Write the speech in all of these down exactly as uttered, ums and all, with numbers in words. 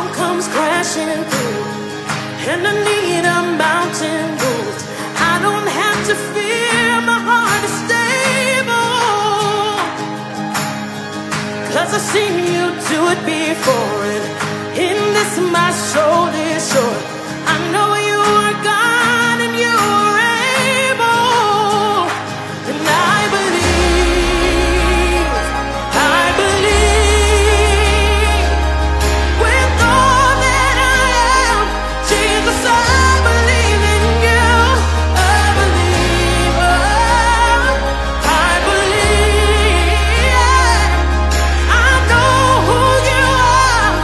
comes crashing through, and I need a mountain moved. I don't have to fear, my heart is stable, 'cause I've seen you do it before, and in this my soul is sure. I know you are God and you are able, and I believe, I believe with all that I am, Jesus, I believe in you. I believe, oh, I believe, I know who you are.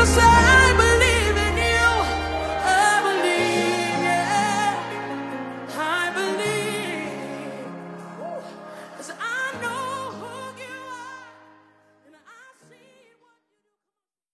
say